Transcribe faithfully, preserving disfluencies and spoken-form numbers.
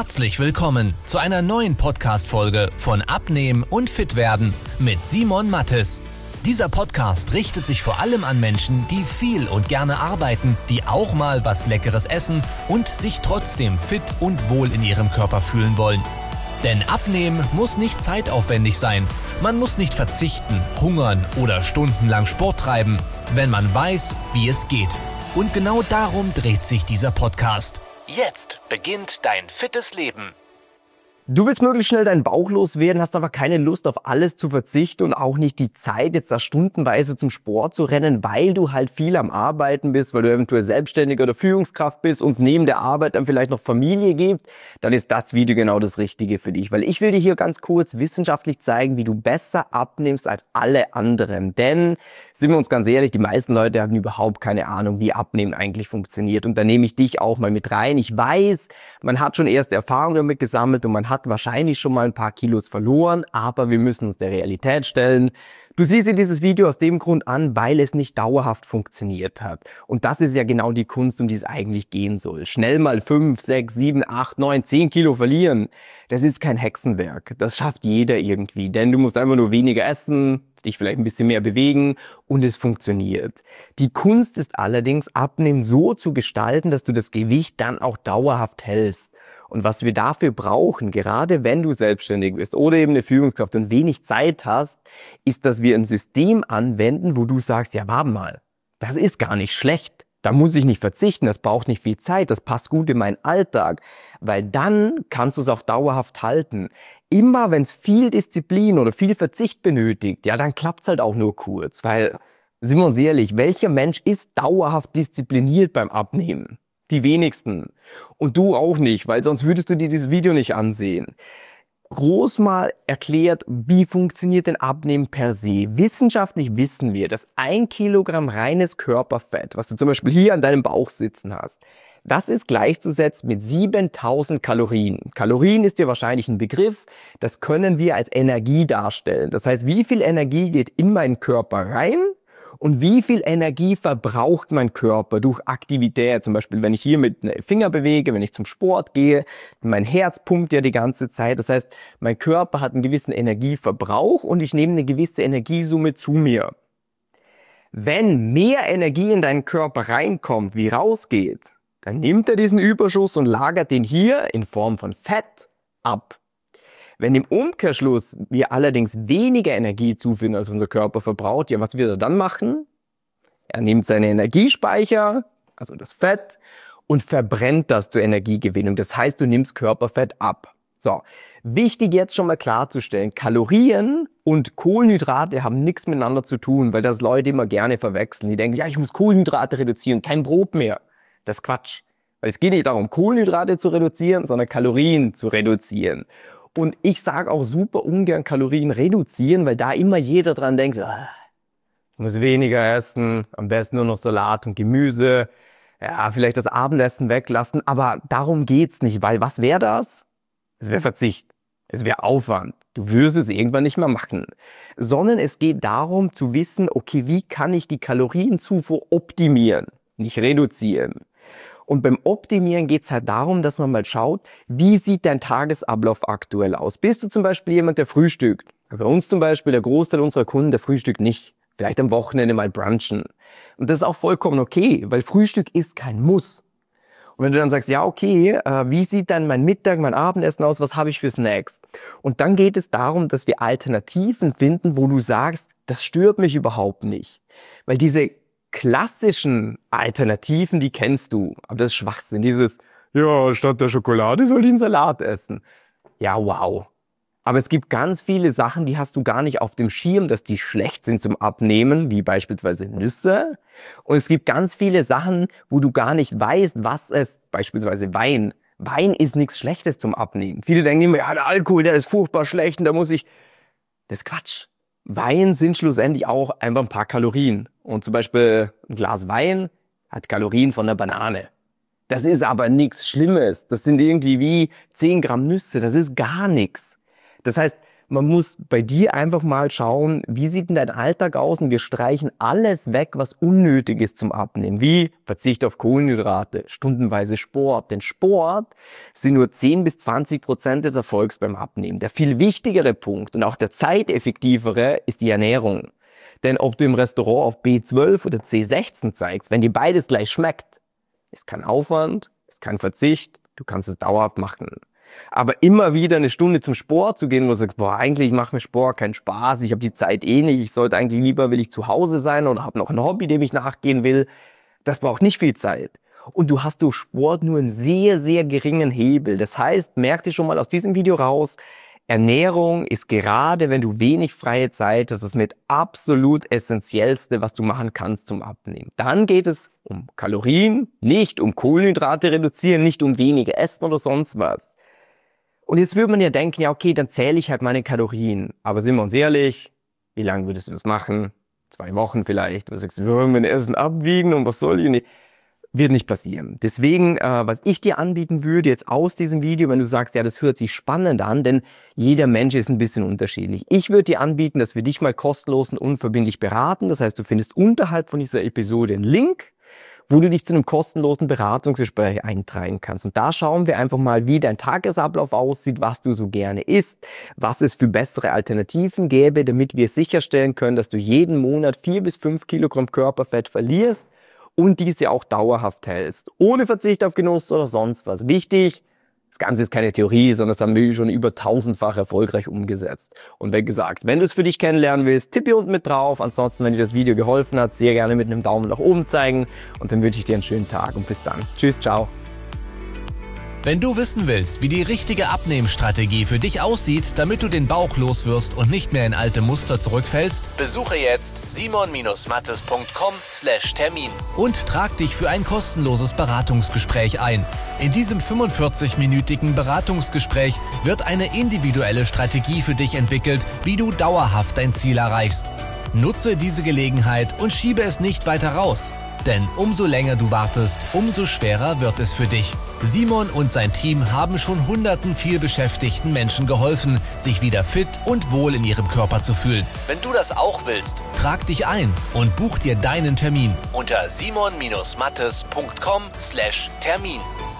Herzlich willkommen zu einer neuen Podcast-Folge von Abnehmen und Fitwerden mit Simon Mattes. Dieser Podcast richtet sich vor allem an Menschen, die viel und gerne arbeiten, die auch mal was Leckeres essen und sich trotzdem fit und wohl in ihrem Körper fühlen wollen. Denn Abnehmen muss nicht zeitaufwendig sein. Man muss nicht verzichten, hungern oder stundenlang Sport treiben, wenn man weiß, wie es geht. Und genau darum dreht sich dieser Podcast. Jetzt beginnt dein fittes Leben. Du willst möglichst schnell deinen Bauch loswerden, hast aber keine Lust auf alles zu verzichten und auch nicht die Zeit, jetzt da stundenweise zum Sport zu rennen, weil du halt viel am Arbeiten bist, weil du eventuell Selbstständiger oder Führungskraft bist und es neben der Arbeit dann vielleicht noch Familie gibt, dann ist das Video genau das Richtige für dich. Weil ich will dir hier ganz kurz wissenschaftlich zeigen, wie du besser abnimmst als alle anderen. Denn, sind wir uns ganz ehrlich, die meisten Leute haben überhaupt keine Ahnung, wie Abnehmen eigentlich funktioniert. Und da nehme ich dich auch mal mit rein. Ich weiß, man hat schon erste Erfahrungen damit gesammelt und man hat wahrscheinlich schon mal ein paar Kilos verloren, aber wir müssen uns der Realität stellen. Du siehst dir dieses Video aus dem Grund an, weil es nicht dauerhaft funktioniert hat. Und das ist ja genau die Kunst, um die es eigentlich gehen soll. Schnell mal fünf, sechs, sieben, acht, neun, zehn Kilo verlieren, das ist kein Hexenwerk. Das schafft jeder irgendwie, denn du musst einfach nur weniger essen, dich vielleicht ein bisschen mehr bewegen und es funktioniert. Die Kunst ist allerdings, Abnehmen so zu gestalten, dass du das Gewicht dann auch dauerhaft hältst. Und was wir dafür brauchen, gerade wenn du selbstständig bist oder eben eine Führungskraft und wenig Zeit hast, ist, dass wir ein System anwenden, wo du sagst, ja, warte mal, das ist gar nicht schlecht. Da muss ich nicht verzichten, das braucht nicht viel Zeit, das passt gut in meinen Alltag, weil dann kannst du es auch dauerhaft halten. Immer wenn es viel Disziplin oder viel Verzicht benötigt, ja, dann klappt es halt auch nur kurz, weil, sind wir uns ehrlich, welcher Mensch ist dauerhaft diszipliniert beim Abnehmen? Die wenigsten. Und du auch nicht, weil sonst würdest du dir dieses Video nicht ansehen. Groß mal erklärt, wie funktioniert denn Abnehmen per se? Wissenschaftlich wissen wir, dass ein Kilogramm reines Körperfett, was du zum Beispiel hier an deinem Bauch sitzen hast, das ist gleichzusetzen mit siebentausend Kalorien. Kalorien ist dir wahrscheinlich ein Begriff, das können wir als Energie darstellen. Das heißt, wie viel Energie geht in meinen Körper rein? Und wie viel Energie verbraucht mein Körper durch Aktivität? Zum Beispiel, wenn ich hier mit den Finger bewege, wenn ich zum Sport gehe, mein Herz pumpt ja die ganze Zeit. Das heißt, mein Körper hat einen gewissen Energieverbrauch und ich nehme eine gewisse Energiesumme zu mir. Wenn mehr Energie in deinen Körper reinkommt, wie rausgeht, dann nimmt er diesen Überschuss und lagert den hier in Form von Fett ab. Wenn im Umkehrschluss wir allerdings weniger Energie zuführen, als unser Körper verbraucht, ja, was wird er dann machen? Er nimmt seine Energiespeicher, also das Fett, und verbrennt das zur Energiegewinnung. Das heißt, du nimmst Körperfett ab. So, wichtig jetzt schon mal klarzustellen, Kalorien und Kohlenhydrate haben nichts miteinander zu tun, weil das Leute immer gerne verwechseln. Die denken, ja, ich muss Kohlenhydrate reduzieren, kein Brot mehr. Das ist Quatsch. Weil es geht nicht darum, Kohlenhydrate zu reduzieren, sondern Kalorien zu reduzieren. Und ich sage auch super ungern Kalorien reduzieren, weil da immer jeder dran denkt, ah, ich muss weniger essen, am besten nur noch Salat und Gemüse, ja, vielleicht das Abendessen weglassen, aber darum geht's nicht, weil was wäre das? Es wäre Verzicht, es wäre Aufwand, du würdest es irgendwann nicht mehr machen, sondern es geht darum zu wissen, okay, wie kann ich die Kalorienzufuhr optimieren, nicht reduzieren. Und beim Optimieren geht es halt darum, dass man mal schaut, wie sieht dein Tagesablauf aktuell aus? Bist du zum Beispiel jemand, der frühstückt? Bei uns zum Beispiel, der Großteil unserer Kunden, der frühstückt nicht. Vielleicht am Wochenende mal brunchen. Und das ist auch vollkommen okay, weil Frühstück ist kein Muss. Und wenn du dann sagst, ja okay, äh, wie sieht dann mein Mittag, mein Abendessen aus, was habe ich für Snacks? Und dann geht es darum, dass wir Alternativen finden, wo du sagst, das stört mich überhaupt nicht. Weil diese klassischen Alternativen, die kennst du, aber das ist Schwachsinn. Dieses, ja, statt der Schokolade soll ich einen Salat essen. Ja, wow. Aber es gibt ganz viele Sachen, die hast du gar nicht auf dem Schirm, dass die schlecht sind zum Abnehmen, wie beispielsweise Nüsse. Und es gibt ganz viele Sachen, wo du gar nicht weißt, was es, beispielsweise Wein. Wein ist nichts Schlechtes zum Abnehmen. Viele denken immer, ja, der Alkohol, der ist furchtbar schlecht und da muss ich... Das ist Quatsch. Wein sind schlussendlich auch einfach ein paar Kalorien. Und zum Beispiel ein Glas Wein hat Kalorien von einer Banane. Das ist aber nichts Schlimmes. Das sind irgendwie wie zehn Gramm Nüsse. Das ist gar nichts. Das heißt, man muss bei dir einfach mal schauen, wie sieht denn dein Alltag aus, und wir streichen alles weg, was unnötig ist zum Abnehmen, wie Verzicht auf Kohlenhydrate, stundenweise Sport. Denn Sport sind nur zehn bis zwanzig Prozent des Erfolgs beim Abnehmen. Der viel wichtigere Punkt und auch der zeiteffektivere ist die Ernährung. Denn ob du im Restaurant auf B zwölf oder C sechzehn zeigst, wenn dir beides gleich schmeckt, ist kein Aufwand, ist kein Verzicht, du kannst es dauerhaft machen. Aber immer wieder eine Stunde zum Sport zu gehen, wo du sagst, boah, eigentlich macht mir Sport keinen Spaß, ich habe die Zeit eh nicht, ich sollte eigentlich lieber, will ich zu Hause sein oder habe noch ein Hobby, dem ich nachgehen will, das braucht nicht viel Zeit. Und du hast durch Sport nur einen sehr, sehr geringen Hebel. Das heißt, merk dir schon mal aus diesem Video raus, Ernährung ist gerade, wenn du wenig freie Zeit hast, das mit absolut Essentiellste, was du machen kannst zum Abnehmen. Dann geht es um Kalorien, nicht um Kohlenhydrate reduzieren, nicht um weniger Essen oder sonst was. Und jetzt würde man ja denken, ja okay, dann zähle ich halt meine Kalorien. Aber sind wir uns ehrlich, wie lange würdest du das machen? Zwei Wochen vielleicht. Du sagst, wir wollen mein Essen abwiegen und was soll ich nicht? Wird nicht passieren. Deswegen, äh, was ich dir anbieten würde jetzt aus diesem Video, wenn du sagst, ja, das hört sich spannend an, denn jeder Mensch ist ein bisschen unterschiedlich. Ich würde dir anbieten, dass wir dich mal kostenlos und unverbindlich beraten. Das heißt, du findest unterhalb von dieser Episode einen Link, wo du dich zu einem kostenlosen Beratungsgespräch eintragen kannst. Und da schauen wir einfach mal, wie dein Tagesablauf aussieht, was du so gerne isst, was es für bessere Alternativen gäbe, damit wir sicherstellen können, dass du jeden Monat vier bis fünf Kilogramm Körperfett verlierst und diese auch dauerhaft hältst, ohne Verzicht auf Genuss oder sonst was. Wichtig, das Ganze ist keine Theorie, sondern das haben wir schon über tausendfach erfolgreich umgesetzt. Und wie gesagt, wenn du es für dich kennenlernen willst, tipp hier unten mit drauf. Ansonsten, wenn dir das Video geholfen hat, sehr gerne mit einem Daumen nach oben zeigen. Und dann wünsche ich dir einen schönen Tag und bis dann. Tschüss, ciao. Wenn du wissen willst, wie die richtige Abnehmstrategie für dich aussieht, damit du den Bauch loswirst und nicht mehr in alte Muster zurückfällst, besuche jetzt simon mattes punkt com slash Termin und trag dich für ein kostenloses Beratungsgespräch ein. In diesem fünfundvierzig-minütigen Beratungsgespräch wird eine individuelle Strategie für dich entwickelt, wie du dauerhaft dein Ziel erreichst. Nutze diese Gelegenheit und schiebe es nicht weiter raus. Denn umso länger du wartest, umso schwerer wird es für dich. Simon und sein Team haben schon hunderten vielbeschäftigten Menschen geholfen, sich wieder fit und wohl in ihrem Körper zu fühlen. Wenn du das auch willst, trag dich ein und buch dir deinen Termin unter simon mattes punkt com slash Termin.